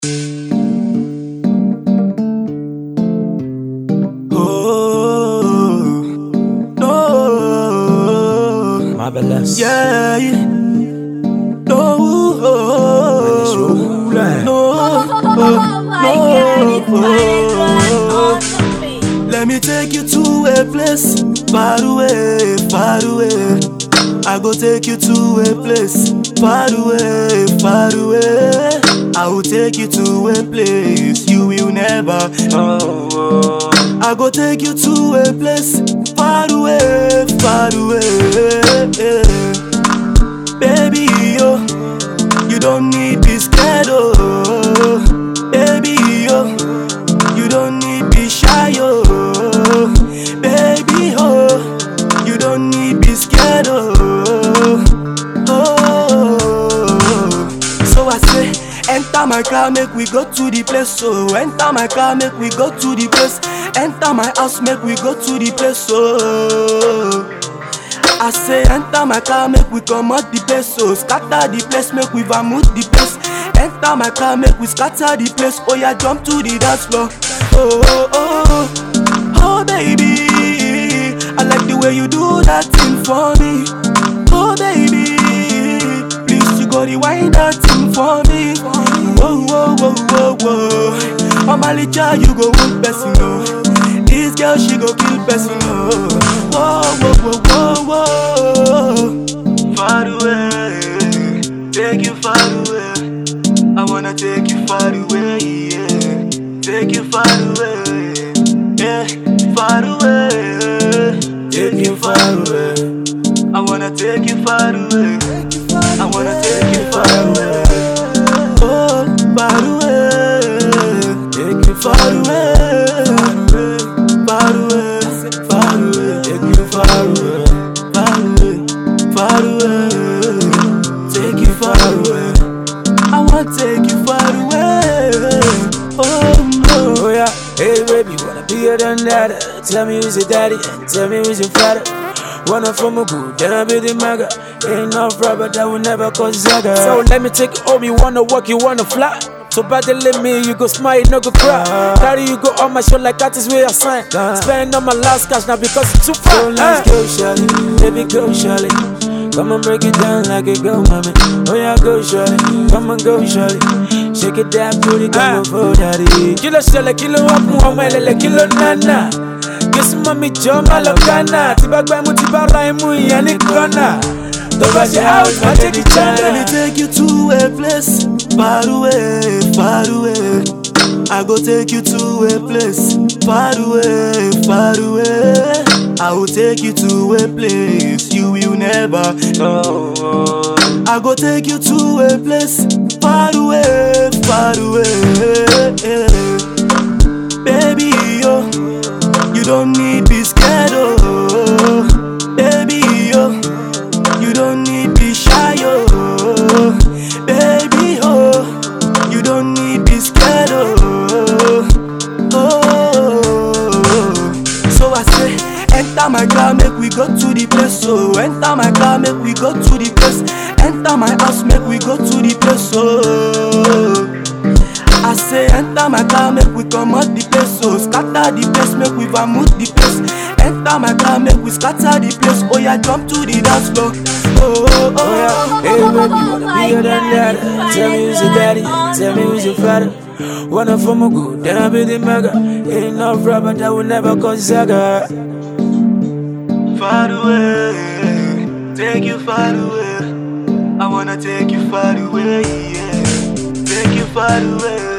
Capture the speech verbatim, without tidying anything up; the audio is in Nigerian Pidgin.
Marvelous. Yeah, yeah. No, oh, oh, no, Oh my God, it's awesome. Let me take you to a place far away, far away. I go take you to a place far away, far away. I will take you to a place you will never know. I go take you to a place far away, far away. Baby, yo, you don't need be scared, oh. Baby, yo, you don't need be shy, oh. Baby, oh, you don't need be scared, oh. Oh, so I say, enter my car, make we go to the place. So enter my car, make we go to the place. Enter my house, make we go to the place. So I say, enter my car, make we come out the place. So scatter the place, make we vamut the place. Enter my car, make we scatter the place. Oh yeah, jump to the dance floor. Oh, oh, oh, oh, baby, I like the way you do that thing for me. Oh, baby, please you go rewind that thing for me. Whoa, whoa, whoa, whoa, whoa. On my licha, you go wound person, no. This girl, she go kill person, no. Whoa, whoa, whoa, whoa, whoa. Far away, take you far away. I wanna take you far away, yeah. Take you far away, yeah. Far away, take you far away. I wanna take you far away. I wanna take you far away. Oh, far away, take you far away. Far away, far away, take you far away. Far away, far away, take you far away. I wanna take you far away. Oh no. Oh yeah, hey baby, wanna be your than that? Tell me who's your daddy and tell me who's your father. Wanna from a good, then I be the maga. Ain't no rubber that will never cause zaga. So let me take you home, you wanna walk, you wanna fly. So battle me, you go smile, no go cry. Carry you go on my show like that is where I sign. Spend all my last cash now because it's too far. So let's go, Charlie, baby, go, Charlie. Come and break it down like a go, mommy. Oh yeah, go, Charlie, come and go, Charlie. Shake it down, put it down for daddy. Kilo shale, kilo up, muamele, kilo nana. Yes, mommy, John Malokana. Tiba gwa mu tiba raimu yani kona. Toba she out, I take it chana. Let me take you to a place far away, far away. I go take you to a place far away, far away. I will take you to a place you will never know. I go take you to a place far away, far away. Baby, yo, you don't need be scared, oh. Baby, yo, you don't need be shy, oh. Baby, oh, you don't need be scared, oh. Oh, so I say, enter my car, make we go to the place. So enter my car, make we go to the place. Enter my house, make we go to the place. So I say, enter my car, make we come out the place. So scatter the place, make we vamut the place. Enter my car, make we scatter the place. Oh yeah, jump to the dance floor. Oh, oh, oh, yeah. Hey baby, wanna be your than that? Tell me who's your daddy, tell me who's your father. Wanna from a good, then I be the maga. Ain't no rubber that will never cause zaga. Far away, take you far away. I wanna take you far away, yeah. Take you far away.